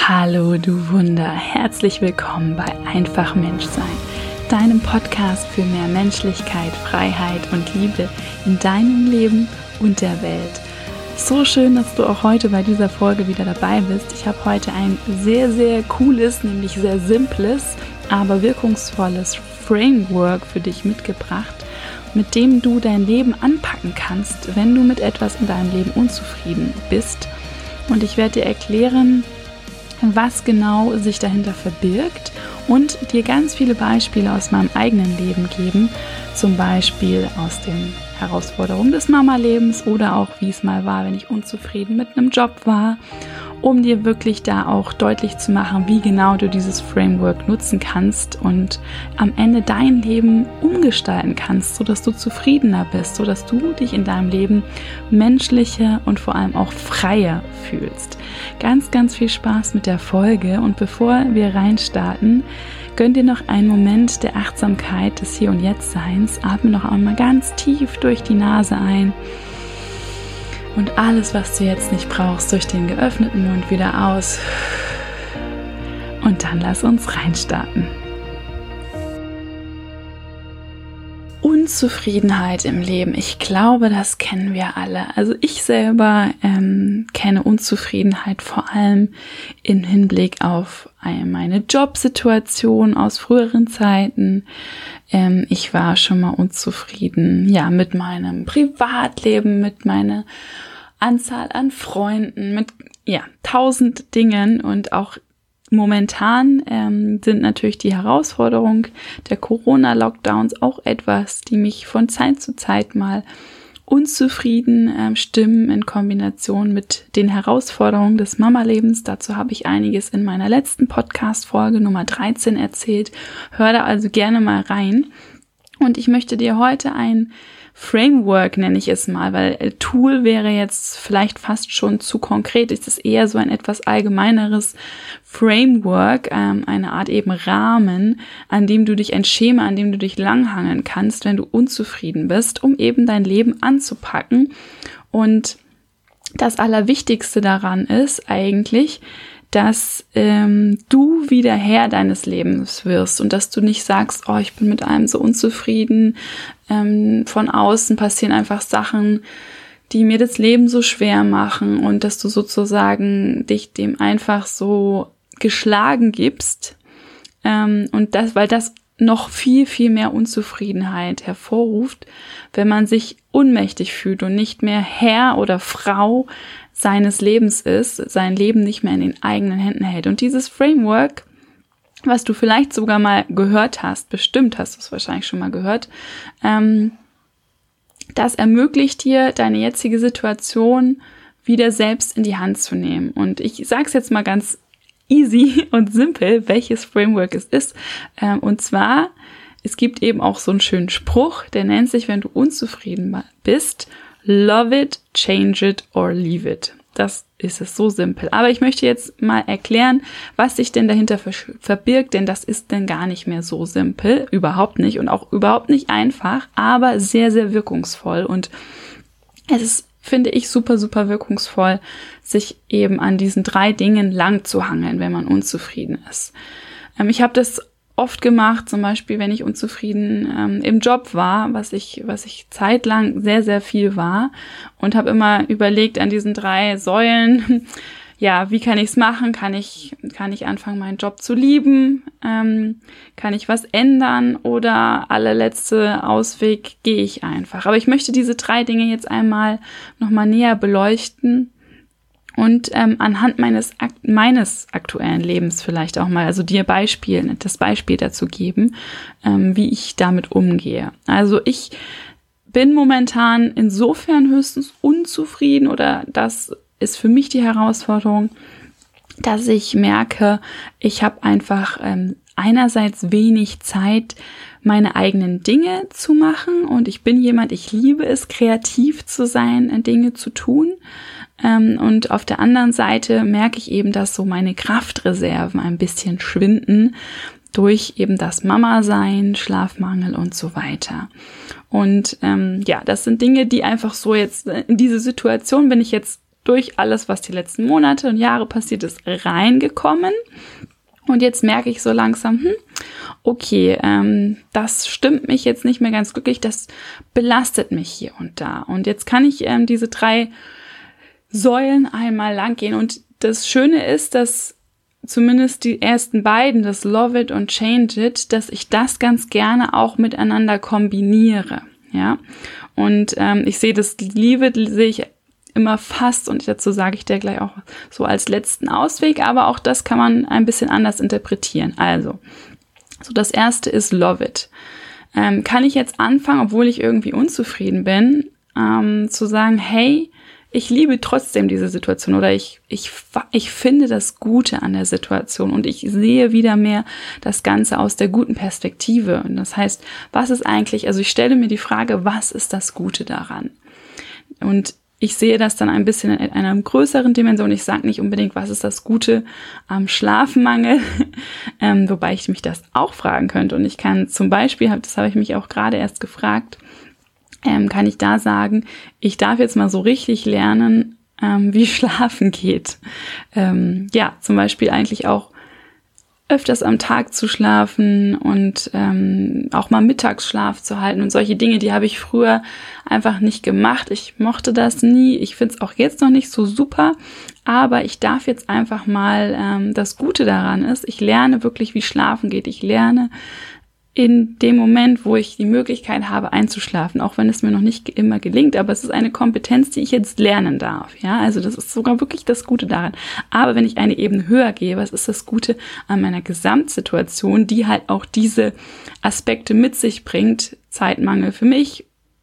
Hallo du Wunder, herzlich willkommen bei Einfach Menschsein, deinem Podcast für mehr Menschlichkeit, Freiheit und Liebe in deinem Leben und der Welt. So schön, dass du auch heute bei dieser Folge wieder dabei bist. Ich habe heute ein sehr, sehr cooles, nämlich sehr simples, aber wirkungsvolles Framework für dich mitgebracht, mit dem du dein Leben anpacken kannst, wenn du mit etwas in deinem Leben unzufrieden bist. Und ich werde dir erklären, was genau sich dahinter verbirgt und dir ganz viele Beispiele aus meinem eigenen Leben geben, zum Beispiel aus den Herausforderungen des Mama-Lebens oder auch wie es mal war, wenn ich unzufrieden mit einem Job war, um dir wirklich da auch deutlich zu machen, wie genau du dieses Framework nutzen kannst und am Ende dein Leben umgestalten kannst, sodass du zufriedener bist, sodass du dich in deinem Leben menschlicher und vor allem auch freier fühlst. Ganz, ganz viel Spaß mit der Folge und bevor wir reinstarten, gönn dir noch einen Moment der Achtsamkeit, des Hier- und Jetzt-Seins. Atme noch einmal ganz tief durch die Nase ein und alles, was du jetzt nicht brauchst, durch den geöffneten Mund wieder aus. Und dann lass uns reinstarten. Unzufriedenheit im Leben. Ich glaube, das kennen wir alle. Also ich selber kenne Unzufriedenheit vor allem im Hinblick auf meine Jobsituation aus früheren Zeiten. Ich war schon mal unzufrieden, ja, mit meinem Privatleben, mit meiner Anzahl an Freunden, mit 1000 Dingen und auch momentan sind natürlich die Herausforderungen der Corona-Lockdowns auch etwas, die mich von Zeit zu Zeit mal unzufrieden stimmen in Kombination mit den Herausforderungen des Mama-Lebens. Dazu habe ich einiges in meiner letzten Podcast-Folge Nummer 13 erzählt. Hör da also gerne mal rein. Und ich möchte dir heute ein Framework, nenne ich es mal, weil Tool wäre jetzt vielleicht fast schon zu konkret. Es ist eher so ein etwas allgemeineres Framework, eine Art eben Rahmen, an dem du dich, ein Schema, an dem du dich langhangeln kannst, wenn du unzufrieden bist, um eben dein Leben anzupacken. Und das Allerwichtigste daran ist eigentlich, dass du wieder Herr deines Lebens wirst und dass du nicht sagst, oh, ich bin mit allem so unzufrieden, von außen passieren einfach Sachen, die mir das Leben so schwer machen und dass du sozusagen dich dem einfach so geschlagen gibst und das, weil das noch viel, viel mehr Unzufriedenheit hervorruft, wenn man sich ohnmächtig fühlt und nicht mehr Herr oder Frau seines Lebens ist, sein Leben nicht mehr in den eigenen Händen hält. Und dieses Framework, was du vielleicht sogar mal gehört hast, bestimmt hast du es wahrscheinlich schon mal gehört, das ermöglicht dir, deine jetzige Situation wieder selbst in die Hand zu nehmen. Und ich sage es jetzt mal ganz easy und simpel, welches Framework es ist. Und zwar, es gibt eben auch so einen schönen Spruch, der nennt sich, wenn du unzufrieden bist, love it, change it or leave it. Das ist es, so simpel. Aber ich möchte jetzt mal erklären, was sich denn dahinter verbirgt, denn das ist denn gar nicht mehr so simpel, überhaupt nicht und auch überhaupt nicht einfach, aber sehr, sehr wirkungsvoll. Und es ist, finde ich, super, super wirkungsvoll, sich eben an diesen 3 Dingen lang zu hangeln, wenn man unzufrieden ist. Ich habe das oft gemacht, zum Beispiel, wenn ich unzufrieden im Job war, was ich zeitlang sehr, sehr viel war und habe immer überlegt an diesen 3 Säulen, ja, wie kann ich es machen? Kann ich anfangen, meinen Job zu lieben? Kann ich was ändern? Oder allerletzte Ausweg, gehe ich einfach. Aber ich möchte diese 3 Dinge jetzt einmal nochmal näher beleuchten. Und anhand meines aktuellen Lebens vielleicht auch mal, also dir das Beispiel dazu geben, wie ich damit umgehe. Also ich bin momentan insofern höchstens unzufrieden oder das ist für mich die Herausforderung, dass ich merke, ich habe einfach einerseits wenig Zeit, meine eigenen Dinge zu machen und ich bin jemand, ich liebe es, kreativ zu sein, Dinge zu tun. Und auf der anderen Seite merke ich eben, dass so meine Kraftreserven ein bisschen schwinden durch eben das Mama-Sein, Schlafmangel und so weiter. Und das sind Dinge, die einfach so jetzt, in diese Situation bin ich jetzt durch alles, was die letzten Monate und Jahre passiert ist, reingekommen. Und jetzt merke ich so langsam, okay, das stimmt mich jetzt nicht mehr ganz glücklich, das belastet mich hier und da. Und jetzt kann ich diese 3 Säulen einmal lang gehen. Und das Schöne ist, dass zumindest die ersten beiden, das Love It und Change It, dass ich das ganz gerne auch miteinander kombiniere. Ja, und ich sehe das Leave It, sehe ich immer fast, und dazu sage ich dir gleich auch so als letzten Ausweg, aber auch das kann man ein bisschen anders interpretieren. Also, so das erste ist Love It. Kann ich jetzt anfangen, obwohl ich irgendwie unzufrieden bin, zu sagen, hey, ich liebe trotzdem diese Situation oder ich finde das Gute an der Situation und ich sehe wieder mehr das Ganze aus der guten Perspektive. Und das heißt, was ist eigentlich, also ich stelle mir die Frage, was ist das Gute daran? Und ich sehe das dann ein bisschen in einer größeren Dimension. Ich sage nicht unbedingt, was ist das Gute am Schlafmangel, wobei ich mich das auch fragen könnte. Und ich kann zum Beispiel, das habe ich mich auch gerade erst gefragt, kann ich da sagen, ich darf jetzt mal so richtig lernen, wie Schlafen geht. Ja, zum Beispiel eigentlich auch öfters am Tag zu schlafen und auch mal Mittagsschlaf zu halten und solche Dinge, die habe ich früher einfach nicht gemacht. Ich mochte das nie. Ich finde es auch jetzt noch nicht so super, aber ich darf jetzt einfach mal, das Gute daran ist, ich lerne wirklich, wie Schlafen geht. Ich lerne in dem Moment, wo ich die Möglichkeit habe, einzuschlafen, auch wenn es mir noch nicht immer gelingt, aber es ist eine Kompetenz, die ich jetzt lernen darf, ja, also das ist sogar wirklich das Gute daran. Aber wenn ich eine Ebene höher gehe, was ist das Gute an meiner Gesamtsituation, die halt auch diese Aspekte mit sich bringt, Zeitmangel für mich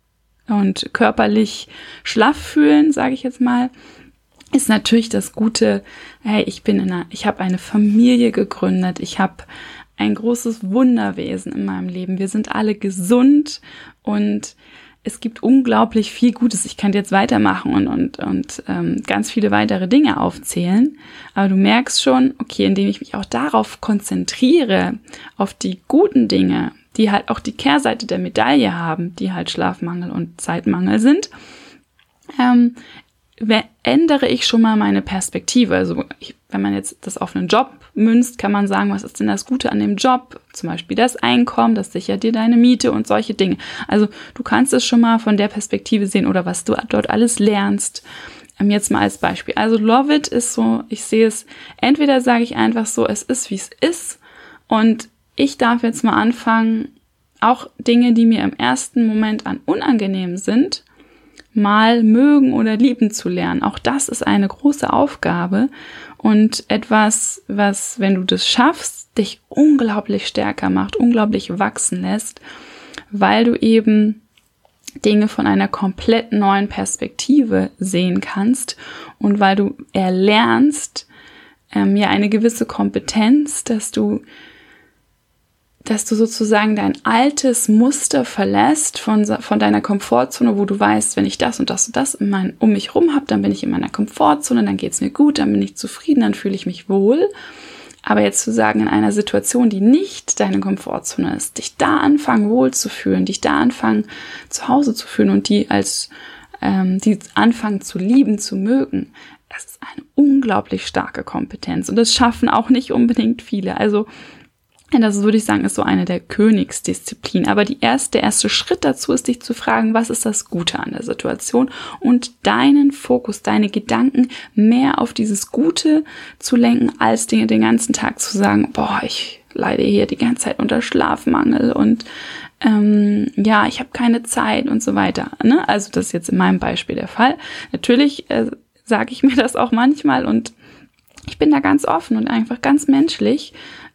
und körperlich schlaff fühlen, sage ich jetzt mal, ist natürlich das Gute, hey, ich habe eine Familie gegründet, ich habe ein großes Wunderwesen in meinem Leben. Wir sind alle gesund und es gibt unglaublich viel Gutes. Ich kann jetzt weitermachen und ganz viele weitere Dinge aufzählen. Aber du merkst schon, okay, indem ich mich auch darauf konzentriere, auf die guten Dinge, die halt auch die Kehrseite der Medaille haben, die halt Schlafmangel und Zeitmangel sind, ändere ich schon mal meine Perspektive. Also wenn man jetzt das auf einen Job münzt, kann man sagen, was ist denn das Gute an dem Job? Zum Beispiel das Einkommen, das sichert dir deine Miete und solche Dinge. Also du kannst es schon mal von der Perspektive sehen oder was du dort alles lernst. Jetzt mal als Beispiel. Also Love It ist so, ich sehe es, entweder sage ich einfach so, es ist, wie es ist, und ich darf jetzt mal anfangen, auch Dinge, die mir im ersten Moment unangenehm sind, mal mögen oder lieben zu lernen. Auch das ist eine große Aufgabe und etwas, was, wenn du das schaffst, dich unglaublich stärker macht, unglaublich wachsen lässt, weil du eben Dinge von einer komplett neuen Perspektive sehen kannst und weil du erlernst, ja, eine gewisse Kompetenz, dass du sozusagen dein altes Muster verlässt von deiner Komfortzone, wo du weißt, wenn ich das und das und das um mich rum habe, dann bin ich in meiner Komfortzone, dann geht's mir gut, dann bin ich zufrieden, dann fühle ich mich wohl. Aber jetzt zu sagen, in einer Situation, die nicht deine Komfortzone ist, dich da anfangen wohl zu fühlen, dich da anfangen zu Hause zu fühlen und die anfangen zu lieben, zu mögen, das ist eine unglaublich starke Kompetenz. Und das schaffen auch nicht unbedingt viele. Also das würde ich sagen, ist so eine der Königsdisziplinen. Aber der erste Schritt dazu ist, dich zu fragen, was ist das Gute an der Situation und deinen Fokus, deine Gedanken mehr auf dieses Gute zu lenken, als Dinge den ganzen Tag zu sagen, boah, ich leide hier die ganze Zeit unter Schlafmangel und ja, ich habe keine Zeit und so weiter. Ne? Also das ist jetzt in meinem Beispiel der Fall. Natürlich sage ich mir das auch manchmal und ich bin da ganz offen und einfach ganz menschlich.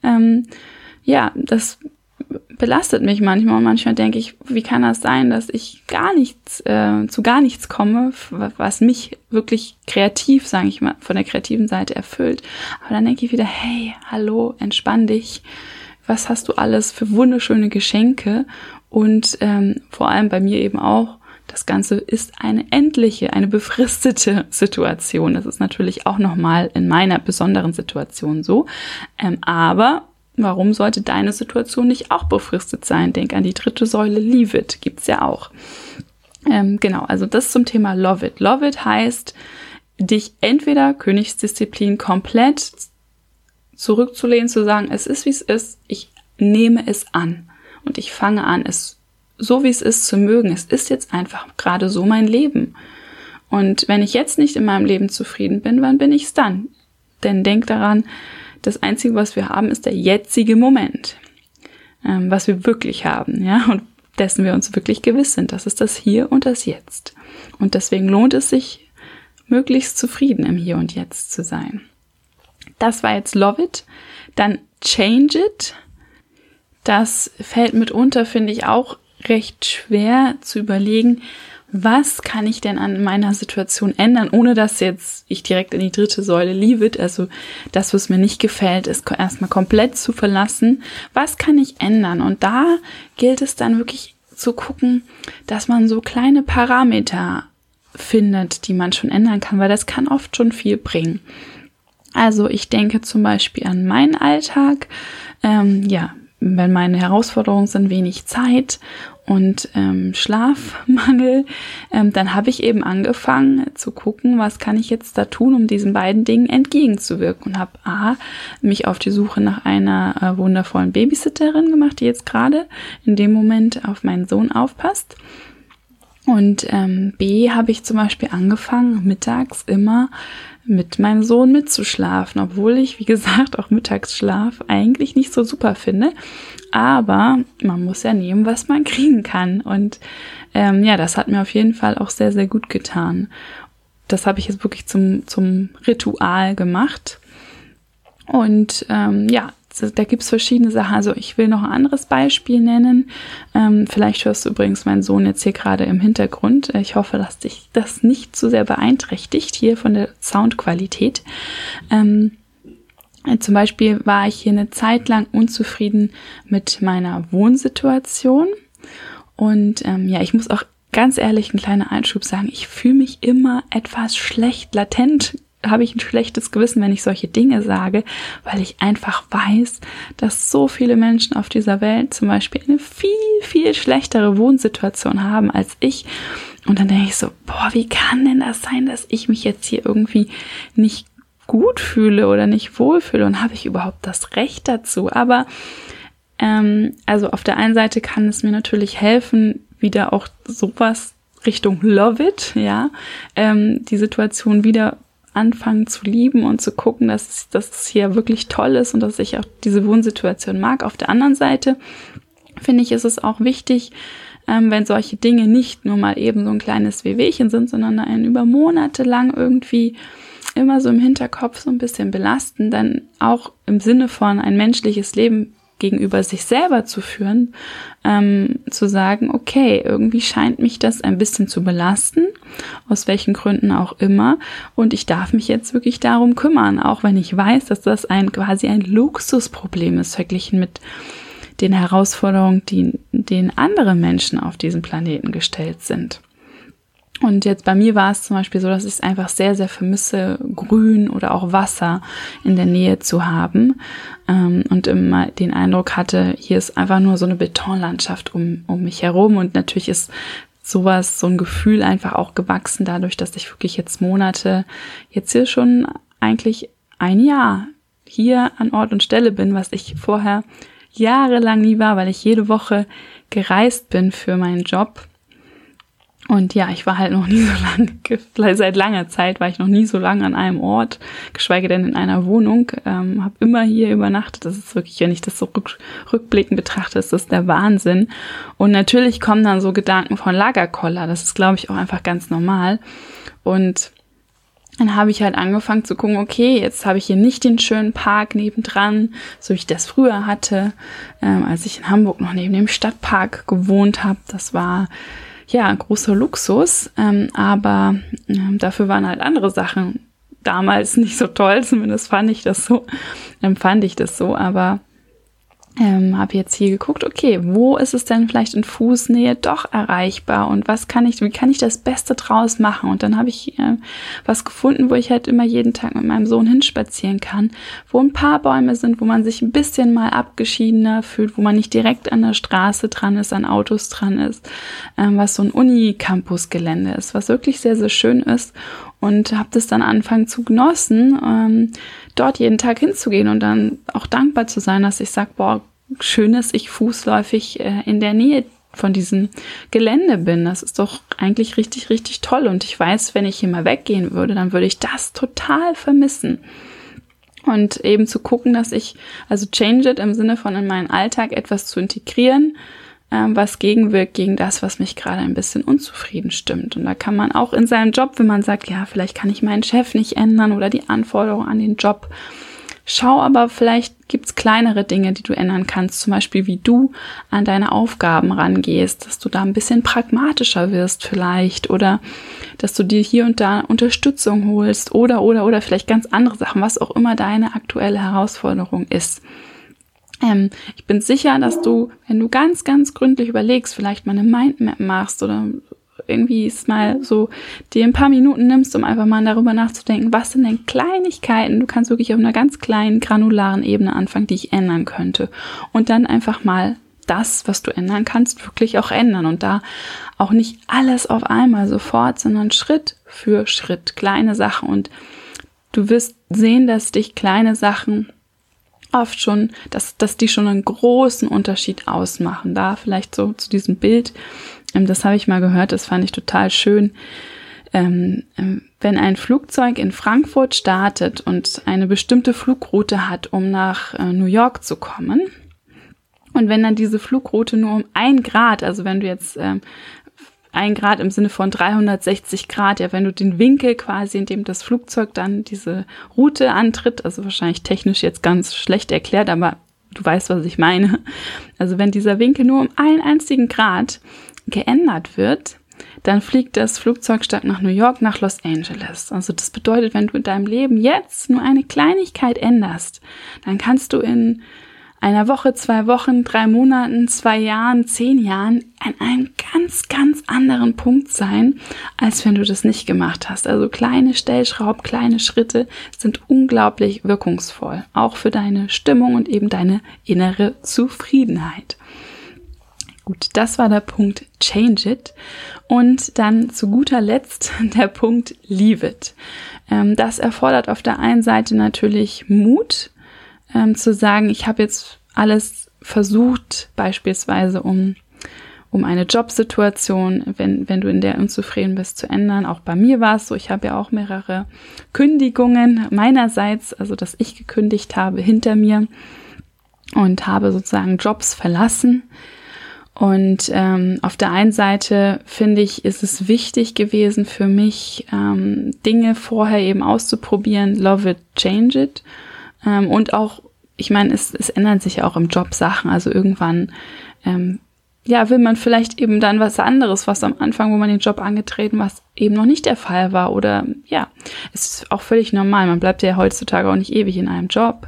Ja, das belastet mich manchmal und manchmal denke ich, wie kann das sein, dass ich zu gar nichts komme, was mich wirklich kreativ, sage ich mal, von der kreativen Seite erfüllt. Aber dann denke ich wieder, hey, hallo, entspann dich, was hast du alles für wunderschöne Geschenke und vor allem bei mir eben auch, das Ganze ist eine befristete Situation. Das ist natürlich auch nochmal in meiner besonderen Situation so, aber warum sollte deine Situation nicht auch befristet sein? Denk an die 3. Säule, Leave It, gibt's ja auch. Genau, also das zum Thema Love It. Love It heißt, dich entweder Königsdisziplin komplett zurückzulehnen, zu sagen, es ist, wie es ist, ich nehme es an und ich fange an, es so, wie es ist, zu mögen. Es ist jetzt einfach gerade so mein Leben. Und wenn ich jetzt nicht in meinem Leben zufrieden bin, wann bin ich es dann? Denn denk daran, das Einzige, was wir haben, ist der jetzige Moment, was wir wirklich haben, ja, und dessen wir uns wirklich gewiss sind. Das ist das Hier und das Jetzt. Und deswegen lohnt es sich, möglichst zufrieden im Hier und Jetzt zu sein. Das war jetzt Love It. Dann Change It. Das fällt mitunter, finde ich, auch recht schwer zu überlegen, was kann ich denn an meiner Situation ändern, ohne dass jetzt ich direkt in die dritte Säule Leave It, also das, was mir nicht gefällt, ist erstmal komplett zu verlassen. Was kann ich ändern? Und da gilt es dann wirklich zu gucken, dass man so kleine Parameter findet, die man schon ändern kann, weil das kann oft schon viel bringen. Also ich denke zum Beispiel an meinen Alltag, wenn meine Herausforderungen sind, wenig Zeit und Schlafmangel, dann habe ich eben angefangen zu gucken, was kann ich jetzt da tun, um diesen beiden Dingen entgegenzuwirken, und habe mich auf die Suche nach einer wundervollen Babysitterin gemacht, die jetzt gerade in dem Moment auf meinen Sohn aufpasst. Und B, habe ich zum Beispiel angefangen, mittags immer mit meinem Sohn mitzuschlafen, obwohl ich, wie gesagt, auch Mittagsschlaf eigentlich nicht so super finde. Aber man muss ja nehmen, was man kriegen kann. Und das hat mir auf jeden Fall auch sehr, sehr gut getan. Das habe ich jetzt wirklich zum Ritual gemacht. Und da gibt's verschiedene Sachen. Also ich will noch ein anderes Beispiel nennen. Vielleicht hörst du übrigens meinen Sohn jetzt hier gerade im Hintergrund. Ich hoffe, dass dich das nicht zu sehr beeinträchtigt hier von der Soundqualität. Zum Beispiel war ich hier eine Zeit lang unzufrieden mit meiner Wohnsituation. Und ich muss auch ganz ehrlich, ein kleiner Einschub sagen, ich fühle mich immer etwas schlecht, latent habe ich ein schlechtes Gewissen, wenn ich solche Dinge sage, weil ich einfach weiß, dass so viele Menschen auf dieser Welt zum Beispiel eine viel, viel schlechtere Wohnsituation haben als ich. Und dann denke ich so, wie kann denn das sein, dass ich mich jetzt hier irgendwie nicht gut fühle oder nicht wohlfühle, und habe ich überhaupt das Recht dazu? Aber also auf der einen Seite kann es mir natürlich helfen, wieder auch sowas Richtung Love It, die Situation wieder anfangen zu lieben und zu gucken, dass es hier wirklich toll ist und dass ich auch diese Wohnsituation mag. Auf der anderen Seite finde ich, ist es auch wichtig, wenn solche Dinge nicht nur mal eben so ein kleines Wehwehchen sind, sondern einen über Monate lang irgendwie immer so im Hinterkopf so ein bisschen belasten, dann auch im Sinne von ein menschliches Leben gegenüber sich selber zu führen, zu sagen, okay, irgendwie scheint mich das ein bisschen zu belasten, aus welchen Gründen auch immer, und ich darf mich jetzt wirklich darum kümmern, auch wenn ich weiß, dass das quasi ein Luxusproblem ist, verglichen mit den Herausforderungen, denen andere Menschen auf diesem Planeten gestellt sind. Und jetzt bei mir war es zum Beispiel so, dass ich es einfach sehr, sehr vermisse, Grün oder auch Wasser in der Nähe zu haben. Und immer den Eindruck hatte, hier ist einfach nur so eine Betonlandschaft um mich herum. Und natürlich ist so ein Gefühl einfach auch gewachsen dadurch, dass ich wirklich jetzt Monate, jetzt hier schon eigentlich ein Jahr hier an Ort und Stelle bin, was ich vorher jahrelang nie war, weil ich jede Woche gereist bin für meinen Job. Und ich war halt noch nie so lange, seit langer Zeit war ich noch nie so lange an einem Ort, geschweige denn in einer Wohnung, habe immer hier übernachtet. Das ist wirklich, wenn ich das so rückblickend betrachte, ist das der Wahnsinn. Und natürlich kommen dann so Gedanken von Lagerkoller, das ist, glaube ich, auch einfach ganz normal. Und dann habe ich halt angefangen zu gucken, okay, jetzt habe ich hier nicht den schönen Park nebendran, so wie ich das früher hatte, als ich in Hamburg noch neben dem Stadtpark gewohnt habe. Das war ein großer Luxus, aber dafür waren halt andere Sachen damals nicht so toll, zumindest empfand ich das so, aber habe jetzt hier geguckt, okay, wo ist es denn vielleicht in Fußnähe doch erreichbar und wie kann ich das Beste draus machen? Und dann habe ich was gefunden, wo ich halt immer jeden Tag mit meinem Sohn hinspazieren kann, wo ein paar Bäume sind, wo man sich ein bisschen mal abgeschiedener fühlt, wo man nicht direkt an der Straße dran ist, an Autos dran ist, was so ein Unicampus-Gelände ist, was wirklich sehr, sehr schön ist. und habe das dann angefangen zu genossen, dort jeden Tag hinzugehen und dann auch dankbar zu sein, dass ich sage, boah, schön, dass ich fußläufig in der Nähe von diesem Gelände bin. Das ist doch eigentlich richtig, richtig toll. Und ich weiß, wenn ich hier mal weggehen würde, dann würde ich das total vermissen. Und eben zu gucken, dass ich, also change it im Sinne von in meinen Alltag etwas zu integrieren, was gegenwirkt gegen das, was mich gerade ein bisschen unzufrieden stimmt. Und da kann man auch in seinem Job, wenn man sagt, ja, vielleicht kann ich meinen Chef nicht ändern oder die Anforderungen an den Job, schau aber, vielleicht gibt's kleinere Dinge, die du ändern kannst, zum Beispiel wie du an deine Aufgaben rangehst, dass du da ein bisschen pragmatischer wirst vielleicht oder dass du dir hier und da Unterstützung holst oder vielleicht ganz andere Sachen, was auch immer deine aktuelle Herausforderung ist. Ich bin sicher, dass du, wenn du ganz, ganz gründlich überlegst, vielleicht mal eine Mindmap machst oder irgendwie es mal so dir ein paar Minuten nimmst, um einfach mal darüber nachzudenken, was sind denn Kleinigkeiten, du kannst wirklich auf einer ganz kleinen, granularen Ebene anfangen, die ich ändern könnte. Und dann einfach mal das, was du ändern kannst, wirklich auch ändern. Und da auch nicht alles auf einmal sofort, sondern Schritt für Schritt, kleine Sachen. Und du wirst sehen, dass dich kleine Sachen oft schon, dass die schon einen großen Unterschied ausmachen. Da vielleicht so zu diesem Bild, das habe ich mal gehört, das fand ich total schön. Wenn ein Flugzeug in Frankfurt startet und eine bestimmte Flugroute hat, um nach New York zu kommen, und wenn dann diese Flugroute nur um 1 Grad, also wenn du jetzt 1 Grad im Sinne von 360 Grad, ja, wenn du den Winkel quasi, in dem das Flugzeug dann diese Route antritt, also wahrscheinlich technisch jetzt ganz schlecht erklärt, aber du weißt, was ich meine. Also wenn dieser Winkel nur um 1 einzigen Grad geändert wird, dann fliegt das Flugzeug statt nach New York nach Los Angeles. Also das bedeutet, wenn du in deinem Leben jetzt nur eine Kleinigkeit änderst, dann kannst du in einer Woche, 2 Wochen, 3 Monaten, 2 Jahren, 10 Jahren an einem ganz, ganz anderen Punkt sein, als wenn du das nicht gemacht hast. Also kleine Stellschrauben, kleine Schritte sind unglaublich wirkungsvoll, auch für deine Stimmung und eben deine innere Zufriedenheit. Gut, das war der Punkt Change It. Und dann zu guter Letzt der Punkt Leave It. Das erfordert auf der einen Seite natürlich Mut, zu sagen, ich habe jetzt alles versucht, beispielsweise um eine Jobsituation, wenn du in der unzufrieden bist, zu ändern. Auch bei mir war es so, ich habe ja auch mehrere Kündigungen meinerseits, also dass ich gekündigt habe, hinter mir und habe sozusagen Jobs verlassen. Und auf der einen Seite finde ich, ist es wichtig gewesen für mich, Dinge vorher eben auszuprobieren, love it, change it. Und auch, ich meine, es ändern sich ja auch im Job Sachen. Also irgendwann, will man vielleicht eben dann was anderes, was am Anfang, wo man den Job angetreten, was eben noch nicht der Fall war. Oder ja, es ist auch völlig normal. Man bleibt ja heutzutage auch nicht ewig in einem Job.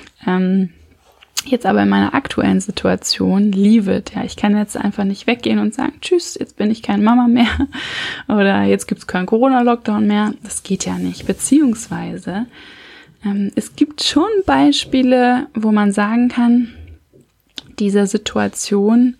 Jetzt aber in meiner aktuellen Situation, leave it. Ja, ich kann jetzt einfach nicht weggehen und sagen, tschüss, jetzt bin ich keine Mama mehr. Oder jetzt gibt's keinen Corona-Lockdown mehr. Das geht ja nicht. Beziehungsweise, es gibt schon Beispiele, wo man sagen kann, dieser Situation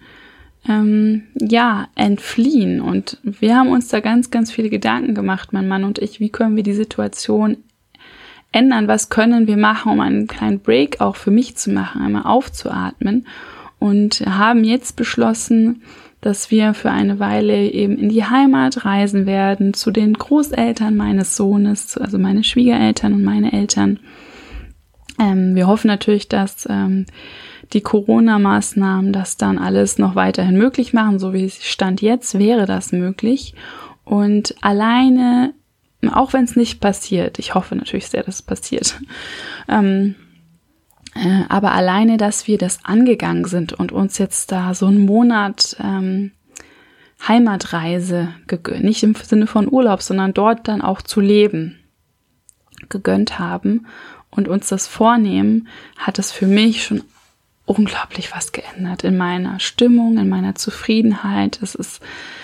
entfliehen. Und wir haben uns da ganz, ganz viele Gedanken gemacht, mein Mann und ich, wie können wir die Situation ändern, was können wir machen, um einen kleinen Break auch für mich zu machen, einmal aufzuatmen, und haben jetzt beschlossen, dass wir für eine Weile eben in die Heimat reisen werden, zu den Großeltern meines Sohnes, also meine Schwiegereltern und meine Eltern. Wir hoffen natürlich, dass die Corona-Maßnahmen das dann alles noch weiterhin möglich machen, so wie es Stand jetzt wäre das möglich. Und alleine, auch wenn es nicht passiert, ich hoffe natürlich sehr, dass es passiert, aber alleine, dass wir das angegangen sind und uns jetzt da so einen Monat Heimatreise gegönnt, nicht im Sinne von Urlaub, sondern dort dann auch zu leben, gegönnt haben und uns das vornehmen, hat es für mich schon unglaublich was geändert in meiner Stimmung, in meiner Zufriedenheit. Es ist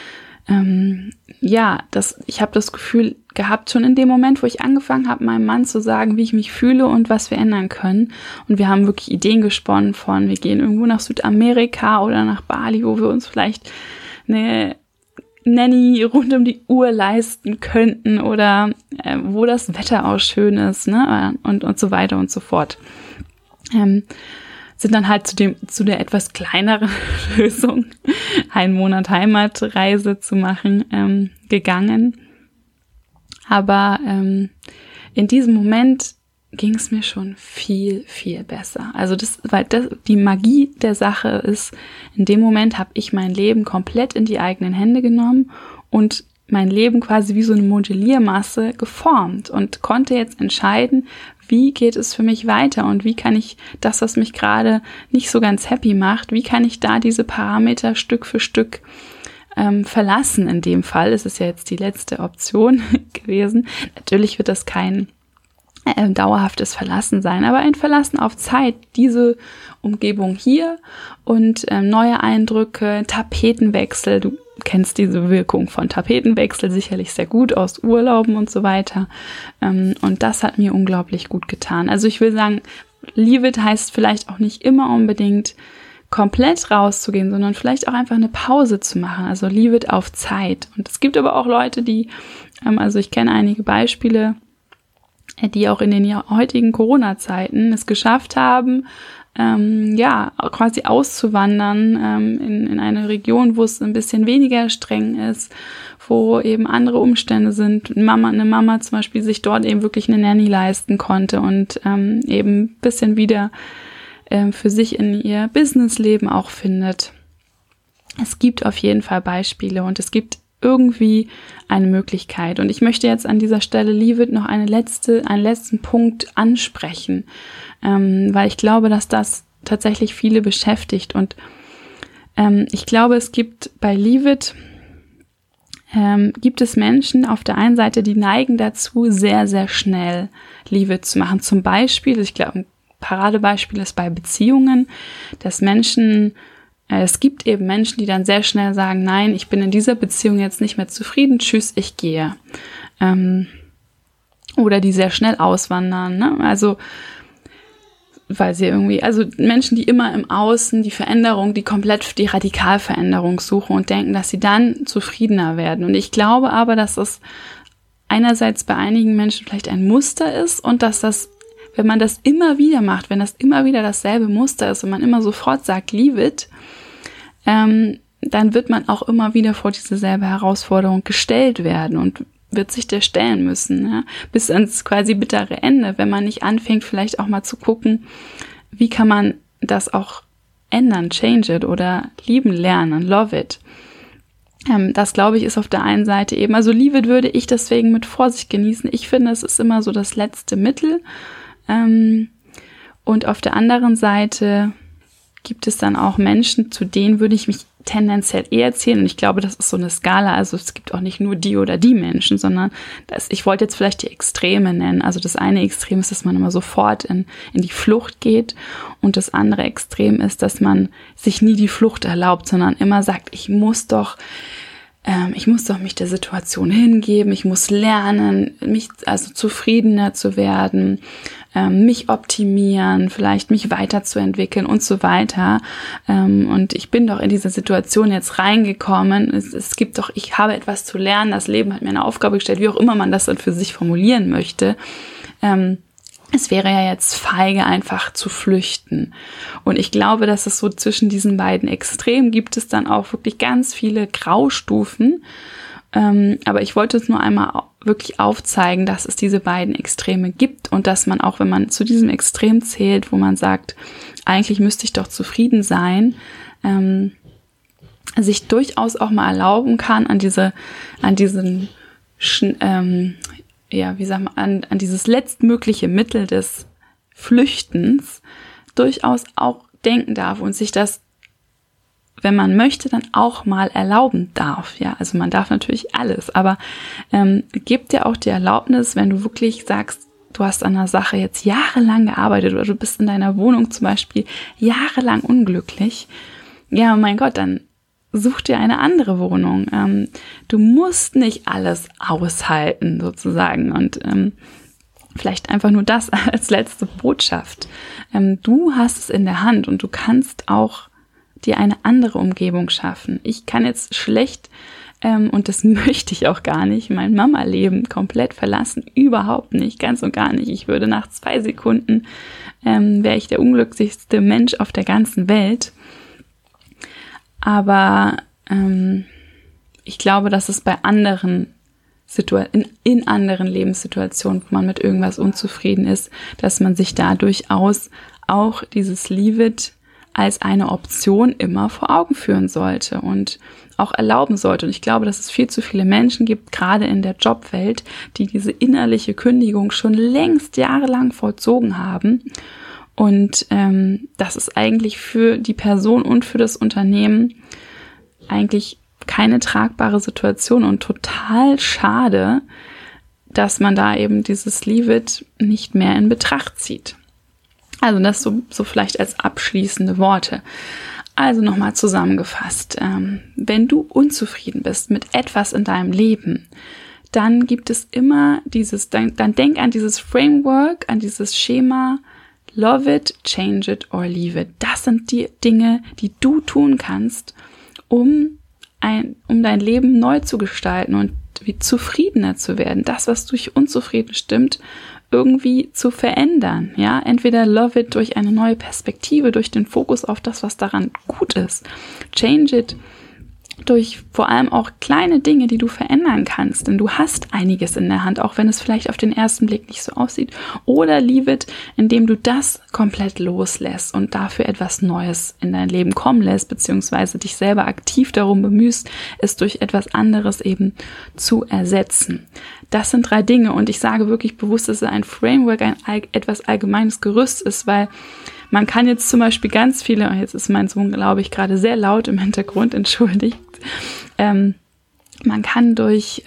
ich habe das Gefühl gehabt, schon in dem Moment, wo ich angefangen habe, meinem Mann zu sagen, wie ich mich fühle und was wir ändern können. Und wir haben wirklich Ideen gesponnen von, wir gehen irgendwo nach Südamerika oder nach Bali, wo wir uns vielleicht eine Nanny rund um die Uhr leisten könnten oder wo das Wetter auch schön ist, ne? Und so weiter und so fort. Sind dann halt zu der etwas kleineren Lösung, 1 Monat Heimatreise zu machen, gegangen. Aber in diesem Moment ging es mir schon viel, viel besser. Also die Magie der Sache ist, in dem Moment habe ich mein Leben komplett in die eigenen Hände genommen und mein Leben quasi wie so eine Modelliermasse geformt und konnte jetzt entscheiden, wie geht es für mich weiter und wie kann ich das, was mich gerade nicht so ganz happy macht, wie kann ich da diese Parameter Stück für Stück verlassen. In dem Fall ist es ja jetzt die letzte Option gewesen. Natürlich wird das kein dauerhaftes Verlassen sein, aber ein Verlassen auf Zeit, diese Umgebung hier und neue Eindrücke, Tapetenwechsel, du kennst diese Wirkung von Tapetenwechsel sicherlich sehr gut aus Urlauben und so weiter, und das hat mir unglaublich gut getan. Also ich will sagen, Leave it heißt vielleicht auch nicht immer unbedingt komplett rauszugehen, sondern vielleicht auch einfach eine Pause zu machen, also Leave it auf Zeit. Und es gibt aber auch Leute, die, also ich kenne einige Beispiele, die auch in den heutigen Corona-Zeiten es geschafft haben, quasi auszuwandern in eine Region, wo es ein bisschen weniger streng ist, wo eben andere Umstände sind. Eine Mama zum Beispiel sich dort eben wirklich eine Nanny leisten konnte und eben ein bisschen wieder für sich in ihr Businessleben auch findet. Es gibt auf jeden Fall Beispiele und es gibt irgendwie eine Möglichkeit. Und ich möchte jetzt an dieser Stelle, Leave it, noch einen letzten Punkt ansprechen, weil ich glaube, dass das tatsächlich viele beschäftigt. Und ich glaube, es gibt bei Leave it, gibt es Menschen auf der einen Seite, die neigen dazu, sehr, sehr schnell Leave it zu machen. Zum Beispiel, ich glaube, ein Paradebeispiel ist bei Beziehungen, dass es gibt eben Menschen, die dann sehr schnell sagen, nein, ich bin in dieser Beziehung jetzt nicht mehr zufrieden, tschüss, ich gehe. Oder die sehr schnell auswandern, ne? Also, weil sie also Menschen, die immer im Außen die Veränderung, die Radikalveränderung suchen und denken, dass sie dann zufriedener werden. Und ich glaube aber, dass das einerseits bei einigen Menschen vielleicht ein Muster ist und dass das, wenn man das immer wieder macht, wenn das immer wieder dasselbe Muster ist und man immer sofort sagt, Leave it, dann wird man auch immer wieder vor dieselbe Herausforderung gestellt werden und wird sich der stellen müssen, ja? Bis ans quasi bittere Ende, wenn man nicht anfängt, vielleicht auch mal zu gucken, wie kann man das auch ändern, change it oder lieben lernen, love it. Das, glaube ich, ist auf der einen Seite eben, also Leave it würde ich deswegen mit Vorsicht genießen. Ich finde, es ist immer so das letzte Mittel. Und auf der anderen Seite gibt es dann auch Menschen, zu denen würde ich mich tendenziell eher zählen. Und ich glaube, das ist so eine Skala. Also es gibt auch nicht nur die oder die Menschen, sondern ich wollte jetzt vielleicht die Extreme nennen. Also das eine Extrem ist, dass man immer sofort in die Flucht geht. Und das andere Extrem ist, dass man sich nie die Flucht erlaubt, sondern immer sagt, ich muss doch mich der Situation hingeben, ich muss lernen, also zufriedener zu werden, mich optimieren, vielleicht mich weiterzuentwickeln und so weiter. Und ich bin doch in diese Situation jetzt reingekommen. Ich habe etwas zu lernen, das Leben hat mir eine Aufgabe gestellt, wie auch immer man das dann für sich formulieren möchte. Es wäre ja jetzt feige, einfach zu flüchten. Und ich glaube, dass es so zwischen diesen beiden Extremen gibt es dann auch wirklich ganz viele Graustufen. Aber ich wollte es nur einmal wirklich aufzeigen, dass es diese beiden Extreme gibt und dass man auch, wenn man zu diesem Extrem zählt, wo man sagt, eigentlich müsste ich doch zufrieden sein, sich durchaus auch mal erlauben kann, an dieses letztmögliche Mittel des Flüchtens durchaus auch denken darf und sich das, wenn man möchte, dann auch mal erlauben darf. Ja, also man darf natürlich alles, aber gibt dir auch die Erlaubnis, wenn du wirklich sagst, du hast an einer Sache jetzt jahrelang gearbeitet oder du bist in deiner Wohnung zum Beispiel jahrelang unglücklich. Ja, mein Gott, dann such dir eine andere Wohnung. Du musst nicht alles aushalten sozusagen und vielleicht einfach nur das als letzte Botschaft. Du hast es in der Hand und du kannst auch dir eine andere Umgebung schaffen. Ich kann jetzt schlecht Und das möchte ich auch gar nicht. Mein Mama-Leben komplett verlassen, überhaupt nicht, ganz und gar nicht. Ich würde nach 2 Sekunden, wäre ich der unglücklichste Mensch auf der ganzen Welt. Aber ich glaube, dass es bei anderen in anderen Lebenssituationen, wo man mit irgendwas unzufrieden ist, dass man sich da durchaus auch dieses Leave it als eine Option immer vor Augen führen sollte und auch erlauben sollte. Und ich glaube, dass es viel zu viele Menschen gibt, gerade in der Jobwelt, die diese innerliche Kündigung schon längst jahrelang vollzogen haben. Und das ist eigentlich für die Person und für das Unternehmen eigentlich keine tragbare Situation und total schade, dass man da eben dieses Leave it nicht mehr in Betracht zieht. Also das so vielleicht als abschließende Worte. Also nochmal zusammengefasst, wenn du unzufrieden bist mit etwas in deinem Leben, dann gibt es immer dann denk an dieses Framework, an dieses Schema, love it, change it or leave it. Das sind die Dinge, die du tun kannst, um dein Leben neu zu gestalten und wie zufriedener zu werden. Das, was dich unzufrieden stimmt, irgendwie zu verändern. Ja, entweder love it durch eine neue Perspektive, durch den Fokus auf das, was daran gut ist. Change it durch vor allem auch kleine Dinge, die du verändern kannst, denn du hast einiges in der Hand, auch wenn es vielleicht auf den ersten Blick nicht so aussieht. Oder leave it, indem du das komplett loslässt und dafür etwas Neues in dein Leben kommen lässt, beziehungsweise dich selber aktiv darum bemühst, es durch etwas anderes eben zu ersetzen. Das sind 3 Dinge und ich sage wirklich bewusst, dass es ein Framework, ein etwas allgemeines Gerüst ist, weil man kann jetzt zum Beispiel ganz viele, jetzt ist mein Sohn, glaube ich, gerade sehr laut im Hintergrund, entschuldigt, man kann durch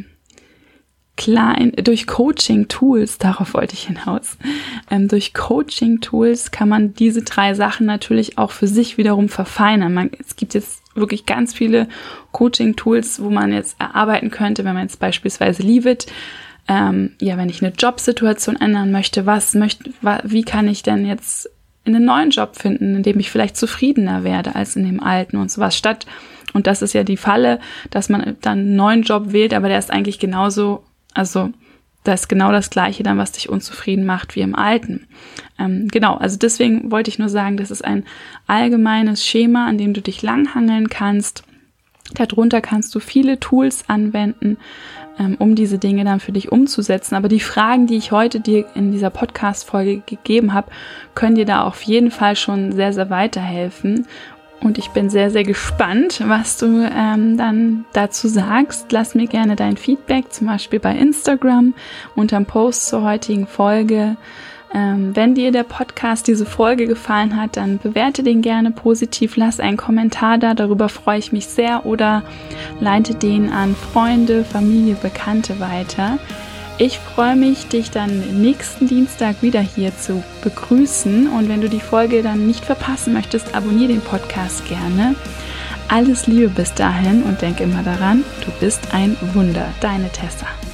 Coaching-Tools, darauf wollte ich hinaus, durch Coaching-Tools kann man diese 3 Sachen natürlich auch für sich wiederum verfeinern. Es gibt jetzt wirklich ganz viele Coaching-Tools, wo man jetzt erarbeiten könnte, wenn man jetzt beispielsweise leave it, wenn ich eine Jobsituation ändern möchte, wie kann ich denn jetzt einen neuen Job finden, in dem ich vielleicht zufriedener werde als in dem alten und sowas und das ist ja die Falle, dass man dann einen neuen Job wählt, aber der ist eigentlich genauso, also da ist genau das Gleiche dann, was dich unzufrieden macht wie im alten. Also deswegen wollte ich nur sagen, das ist ein allgemeines Schema, an dem du dich langhangeln kannst. Darunter kannst du viele Tools anwenden, um diese Dinge dann für dich umzusetzen. Aber die Fragen, die ich heute dir in dieser Podcast-Folge gegeben habe, können dir da auf jeden Fall schon sehr, sehr weiterhelfen. Und ich bin sehr, sehr gespannt, was du dann dazu sagst. Lass mir gerne dein Feedback, zum Beispiel bei Instagram, unterm Post zur heutigen Folge. Wenn dir der Podcast, diese Folge gefallen hat, dann bewerte den gerne positiv, lass einen Kommentar da, darüber freue ich mich sehr, oder leite den an Freunde, Familie, Bekannte weiter. Ich freue mich, dich dann nächsten Dienstag wieder hier zu begrüßen, und wenn du die Folge dann nicht verpassen möchtest, abonniere den Podcast gerne. Alles Liebe bis dahin und denk immer daran, du bist ein Wunder. Deine Tessa.